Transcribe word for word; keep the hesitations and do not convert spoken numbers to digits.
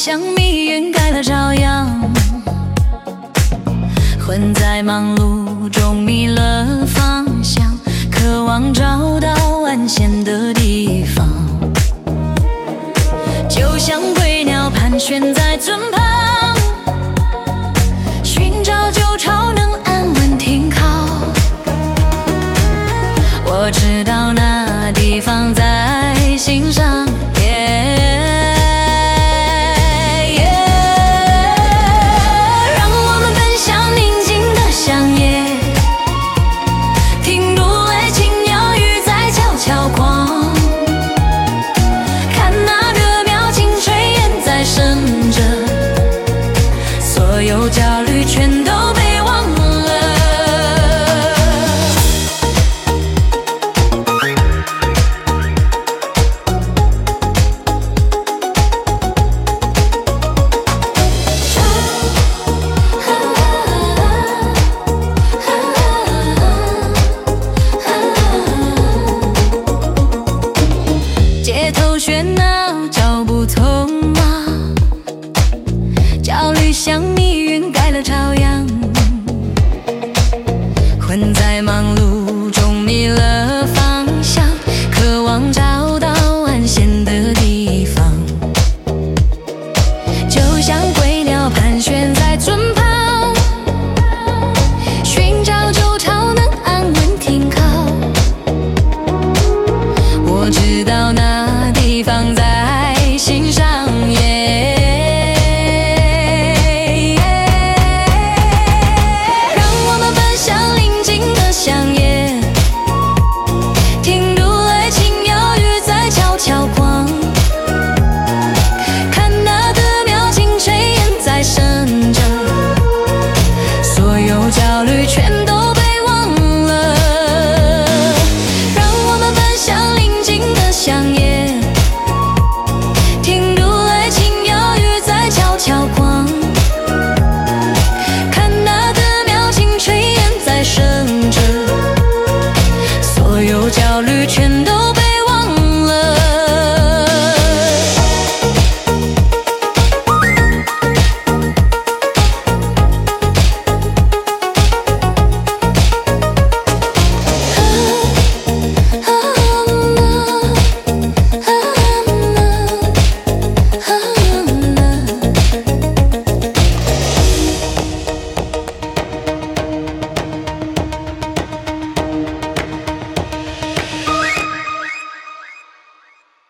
像密云盖了朝阳，混在忙碌中迷了方向，渴望找到安闲的地方，就像归鸟盘旋在尊旁，寻找旧巢能安稳停靠。我知道那地方在心上，焦虑全都被忘了。街头喧闹，脚步匆忙，焦虑像密云盖了朝阳，混在忙